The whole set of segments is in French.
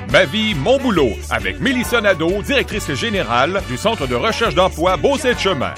Ma vie, mon boulot, avec Mélissa Nadeau, directrice générale du Centre de recherche d'emploi Beauce-et-Chemin.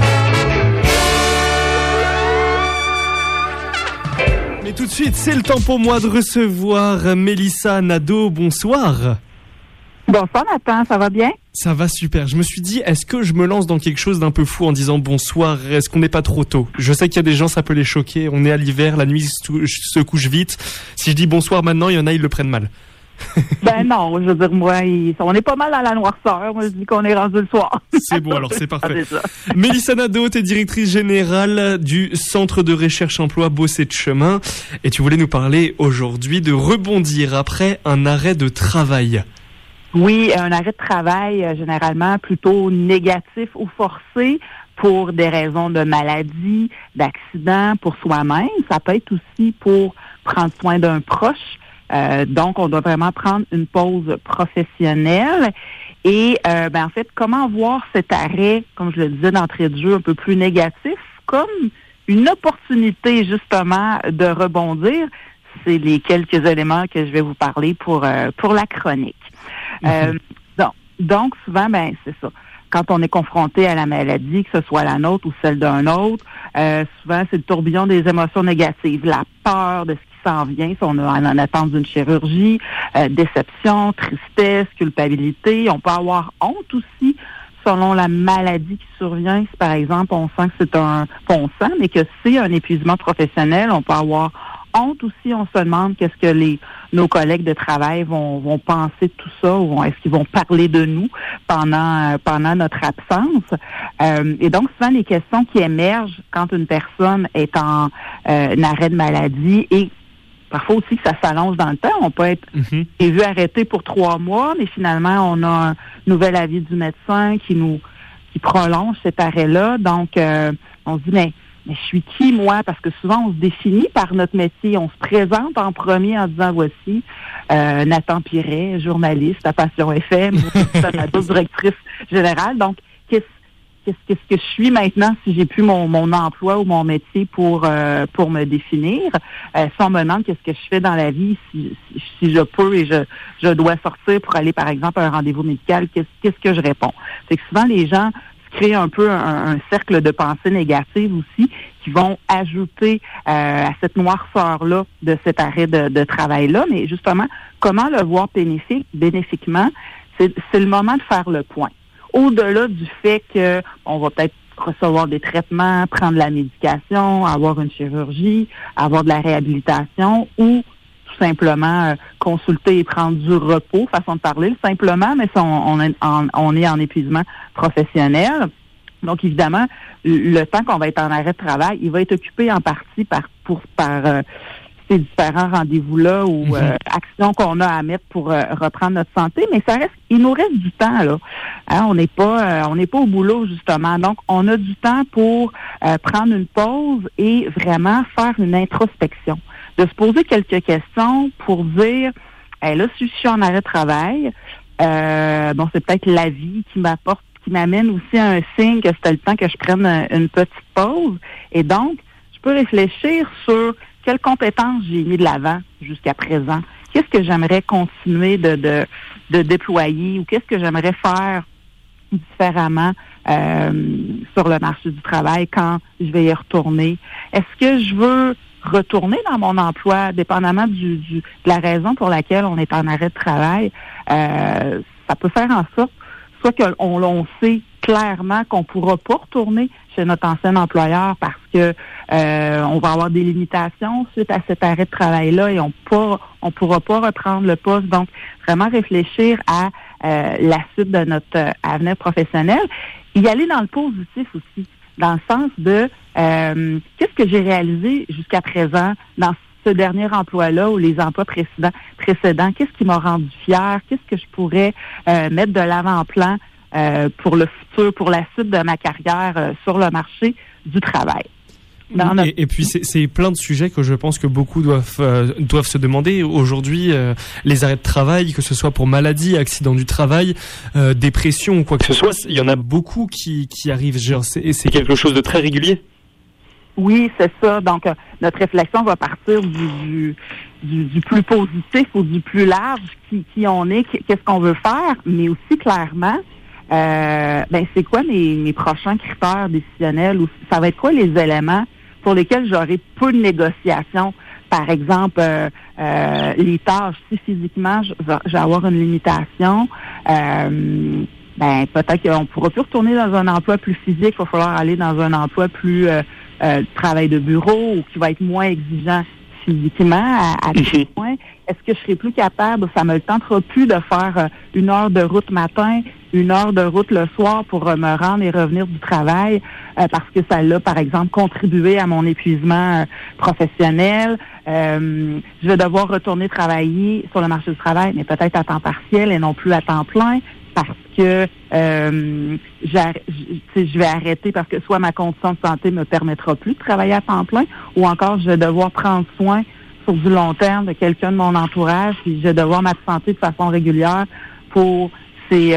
Mais tout de suite, c'est le temps pour moi de recevoir Mélissa Nadeau. Bonsoir. Bonsoir Nathan, ça va bien? Ça va super. Je me suis dit, est-ce que je me lance dans quelque chose d'un peu fou en disant bonsoir? Est-ce qu'on n'est pas trop tôt? Je sais qu'il y a des gens, ça peut les choquer. On est à l'hiver, la nuit se couche vite. Si je dis bonsoir maintenant, il y en a, ils le prennent mal. Ben non, je veux dire, moi, on est pas mal à la noirceur. Moi, je dis qu'on est rendu le soir. C'est bon, alors c'est parfait. Mélissa Nadeau, t'es directrice générale du Centre de recherche emploi Beauce-et-Chemin. Et tu voulais nous parler aujourd'hui de rebondir après un arrêt de travail. Oui, un arrêt de travail, généralement plutôt négatif ou forcé pour des raisons de maladie, d'accident, pour soi-même. Ça peut être aussi pour prendre soin d'un proche. Donc, on doit vraiment prendre une pause professionnelle. Et en fait, comment voir cet arrêt, comme je le disais d'entrée de jeu, un peu plus négatif, comme une opportunité justement de rebondir? C'est les quelques éléments que je vais vous parler pour la chronique. Donc, souvent, c'est ça. Quand on est confronté à la maladie, que ce soit la nôtre ou celle d'un autre, souvent, c'est le tourbillon des émotions négatives, la peur de ce qui s'en vient, si on est en attente d'une chirurgie, déception, tristesse, culpabilité. On peut avoir honte aussi selon la maladie qui survient. Si, par exemple, on sent que mais que c'est un épuisement professionnel, on peut avoir honte aussi. On se demande qu'est-ce que nos collègues de travail vont penser de tout ça, ou est-ce qu'ils vont parler de nous pendant notre absence. Et donc, souvent, les questions qui émergent quand une personne est en arrêt de maladie, et parfois aussi que ça s'allonge dans le temps. On peut être vu arrêté pour 3 mois, mais finalement, on a un nouvel avis du médecin qui prolonge cet arrêt-là. Donc, on se dit, mais je suis qui, moi? Parce que souvent, on se définit par notre métier. On se présente en premier en disant, voici Nathan Piret, journaliste à Passion FM, directrice générale. Donc, qu'est-ce que je suis maintenant si j'ai plus mon emploi ou mon métier pour me définir? Si on me demande qu'est-ce que je fais dans la vie, si je peux et je dois sortir pour aller, par exemple, à un rendez-vous médical, qu'est-ce que je réponds? C'est que souvent, les gens créer un peu un cercle de pensée négative aussi, qui vont ajouter à cette noirceur-là de cet arrêt de travail-là. Mais justement, comment le voir bénéfiquement, c'est le moment de faire le point. Au-delà du fait que on va peut-être recevoir des traitements, prendre de la médication, avoir une chirurgie, avoir de la réhabilitation ou tout simplement consulter et prendre du repos, façon de parler, simplement, mais on est en épuisement professionnel. Donc, évidemment, le temps qu'on va être en arrêt de travail, il va être occupé en partie par ces différents rendez-vous-là ou actions qu'on a à mettre pour reprendre notre santé, mais il nous reste du temps, là. Hein, on n'est pas au boulot, justement. Donc, on a du temps pour prendre une pause et vraiment faire une introspection. De se poser quelques questions pour dire, là, si je suis en arrêt de travail, c'est peut-être la vie qui m'amène aussi à un signe que c'était le temps que je prenne une petite pause. Et donc, je peux réfléchir sur quelles compétences j'ai mis de l'avant jusqu'à présent. Qu'est-ce que j'aimerais continuer de déployer ou qu'est-ce que j'aimerais faire différemment sur le marché du travail quand je vais y retourner? Est-ce que je veux retourner dans mon emploi, dépendamment de la raison pour laquelle on est en arrêt de travail? Ça peut faire en sorte soit qu'on sait clairement qu'on ne pourra pas retourner chez notre ancien employeur parce que on va avoir des limitations suite à cet arrêt de travail-là et on pourra pas reprendre le poste. Donc, vraiment réfléchir à la suite de notre avenir professionnel. Y aller dans le positif aussi, dans le sens de qu'est-ce que j'ai réalisé jusqu'à présent dans ce dernier emploi-là ou les emplois précédents, qu'est-ce qui m'a rendu fière, qu'est-ce que je pourrais mettre de l'avant-plan pour le futur, pour la suite de ma carrière sur le marché du travail. Et puis c'est plein de sujets que je pense que beaucoup doivent se demander aujourd'hui. Les arrêts de travail, que ce soit pour maladie, accident du travail, dépression ou quoi que ce soit, il y en a beaucoup qui arrivent. C'est quelque chose de très régulier. Oui, c'est ça. Donc, notre réflexion va partir du du plus positif ou du plus large, qui on est, qu'est-ce qu'on veut faire, mais aussi clairement, c'est quoi mes prochains critères décisionnels, ou ça va être quoi les éléments pour lesquels j'aurai peu de négociations. Par exemple, les tâches, si physiquement je vais avoir une limitation, peut-être qu'on pourra plus retourner dans un emploi plus physique, il va falloir aller dans un emploi plus travail de bureau ou qui va être moins exigeant physiquement à quel point. Est-ce que je serai plus capable, ça me tentera plus de faire 1 heure de route matin, 1 heure de route le soir pour me rendre et revenir du travail parce que ça l'a, par exemple, contribué à mon épuisement professionnel. Je vais devoir retourner travailler sur le marché du travail, mais peut-être à temps partiel et non plus à temps plein parce que je vais arrêter parce que soit ma condition de santé me permettra plus de travailler à temps plein ou encore je vais devoir prendre soin sur du long terme de quelqu'un de mon entourage puis je vais devoir m'absenter de façon régulière pour ces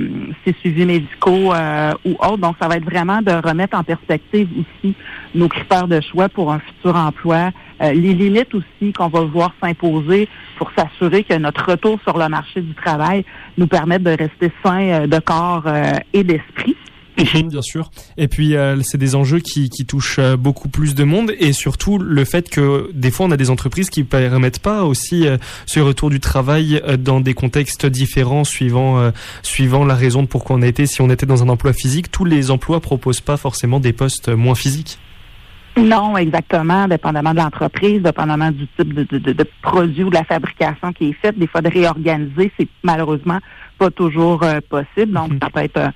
suivis médicaux ou autres. Donc, ça va être vraiment de remettre en perspective aussi nos critères de choix pour un futur emploi, les limites aussi qu'on va voir s'imposer pour s'assurer que notre retour sur le marché du travail nous permette de rester sains de corps et d'esprit. Bien sûr. Et puis c'est des enjeux qui touchent beaucoup plus de monde et surtout le fait que des fois on a des entreprises qui permettent pas aussi ce retour du travail dans des contextes différents suivant la raison de pourquoi on a été. Si on était dans un emploi physique, tous les emplois proposent pas forcément des postes moins physiques. Non, exactement, dépendamment de l'entreprise, dépendamment du type de produit ou de la fabrication qui est faite. Des fois, de réorganiser, c'est malheureusement pas toujours possible. Donc, ça peut être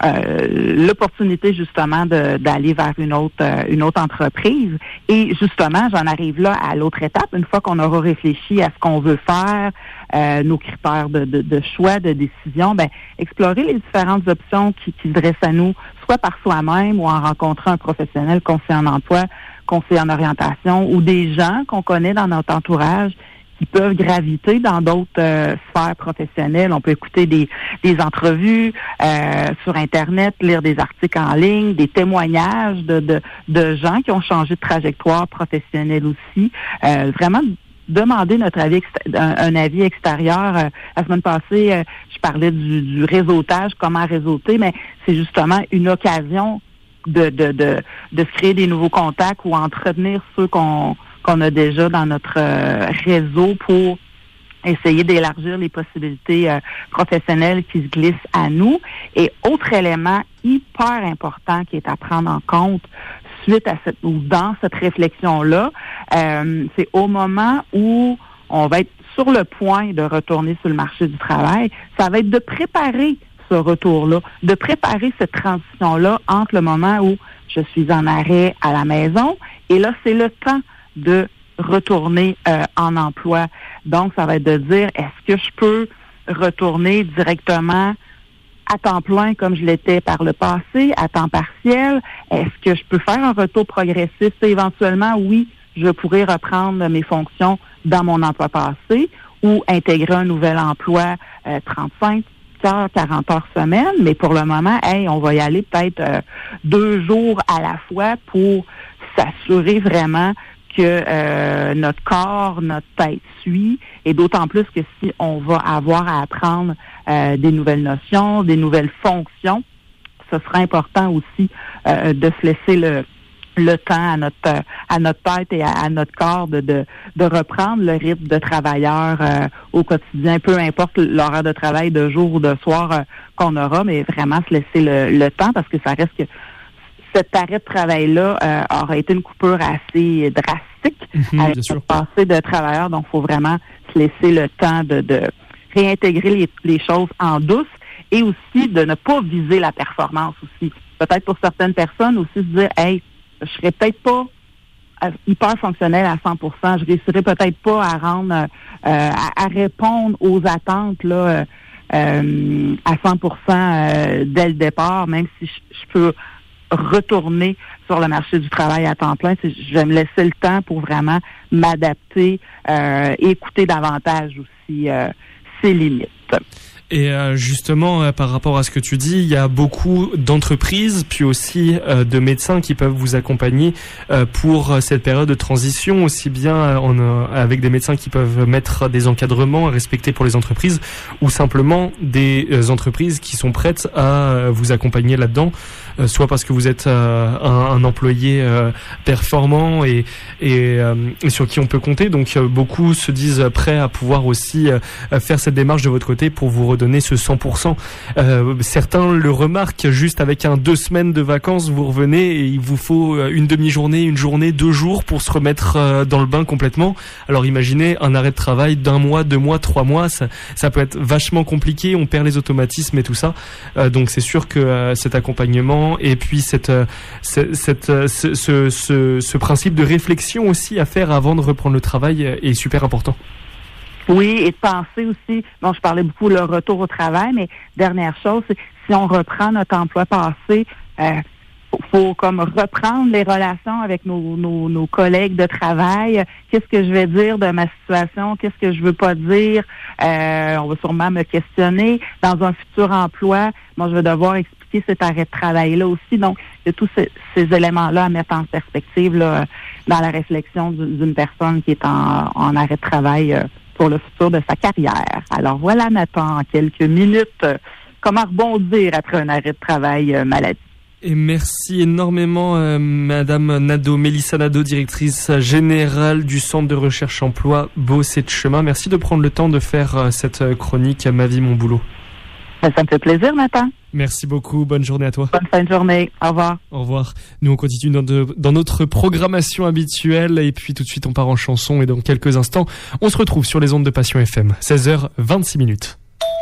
l'opportunité justement d'aller vers une autre entreprise. Et justement, j'en arrive là à l'autre étape. Une fois qu'on aura réfléchi à ce qu'on veut faire, nos critères de choix, de décision, explorer les différentes options qui se dressent à nous, soit par soi-même ou en rencontrant un professionnel, conseiller en emploi, conseiller en orientation ou des gens qu'on connaît dans notre entourage qui peuvent graviter dans d'autres sphères professionnelles. On peut écouter des entrevues sur Internet, lire des articles en ligne, des témoignages de gens qui ont changé de trajectoire professionnelle aussi. Vraiment demander notre avis, un avis extérieur. La semaine passée, je parlais du réseautage, comment réseauter, mais c'est justement une occasion de se créer des nouveaux contacts ou entretenir ceux qu'on a déjà dans notre réseau pour essayer d'élargir les possibilités professionnelles qui se glissent à nous. Et autre élément hyper important qui est à prendre en compte suite à dans cette réflexion-là, c'est au moment où on va être sur le point de retourner sur le marché du travail, ça va être de préparer ce retour-là, de préparer cette transition-là entre le moment où je suis en arrêt à la maison et là, c'est le temps de retourner en emploi. Donc, ça va être de dire, est-ce que je peux retourner directement à temps plein comme je l'étais par le passé, à temps partiel? Est-ce que je peux faire un retour progressif? Éventuellement, oui, je pourrais reprendre mes fonctions dans mon emploi passé ou intégrer un nouvel emploi 35 heures, 40 heures semaine. Mais pour le moment, on va y aller peut-être 2 jours à la fois pour s'assurer vraiment que notre corps, notre tête suit, et d'autant plus que si on va avoir à apprendre des nouvelles notions, des nouvelles fonctions, ce sera important aussi de se laisser le temps à notre tête et à notre corps de reprendre le rythme de travailleur au quotidien, peu importe l'horaire de travail de jour ou de soir qu'on aura, mais vraiment se laisser le temps parce que ça reste que cet arrêt de travail-là aurait été une coupure assez drastique avec le passé de travailleurs. Donc, il faut vraiment se laisser le temps de réintégrer les choses en douce et aussi de ne pas viser la performance aussi. Peut-être pour certaines personnes aussi se dire, je serais peut-être pas hyper fonctionnel à 100%. Je réussirais peut-être pas à rendre, à répondre aux attentes là à 100% dès le départ, même si je peux retourner sur le marché du travail à temps plein. Je vais me laisser le temps pour vraiment m'adapter et écouter davantage aussi ses limites. Et justement, par rapport à ce que tu dis, il y a beaucoup d'entreprises, puis aussi de médecins qui peuvent vous accompagner pour cette période de transition, aussi bien avec des médecins qui peuvent mettre des encadrements à respecter pour les entreprises, ou simplement des entreprises qui sont prêtes à vous accompagner là-dedans, soit parce que vous êtes un employé performant et sur qui on peut compter. Donc beaucoup se disent prêts à pouvoir aussi faire cette démarche de votre côté pour vous redonner ce 100%. Certains le remarquent, juste avec 2 semaines de vacances, vous revenez et il vous faut une demi-journée, une journée, 2 jours pour se remettre dans le bain complètement. Alors imaginez un arrêt de travail d'1 mois, 2 mois, 3 mois, ça peut être vachement compliqué, on perd les automatismes et tout ça. Donc c'est sûr que cet accompagnement et puis ce principe de réflexion aussi à faire avant de reprendre le travail est super important. Oui, et de penser aussi, bon, je parlais beaucoup le retour au travail, mais dernière chose, c'est si on reprend notre emploi passé, faut comme reprendre les relations avec nos collègues de travail. Qu'est-ce que je vais dire de ma situation? Qu'est-ce que je veux pas dire? On va sûrement me questionner. Dans un futur emploi, moi, je vais devoir expliquer cet arrêt de travail-là aussi. Donc, il y a tous ces éléments-là à mettre en perspective là, dans la réflexion d'une personne qui est en arrêt de travail pour le futur de sa carrière. Alors voilà, Nathan, en quelques minutes, comment rebondir après un arrêt de travail maladie. Et merci énormément, Madame Nadeau, Mélissa Nadeau, directrice générale du Centre de recherche emploi Beausset de Chemin. Merci de prendre le temps de faire cette chronique Ma vie, mon boulot. Ça me fait plaisir, Nathan. Merci beaucoup. Bonne journée à toi. Bonne fin de journée. Au revoir. Au revoir. Nous, on continue dans notre programmation habituelle et puis tout de suite, on part en chanson et dans quelques instants, on se retrouve sur les ondes de Passion FM. 16h26.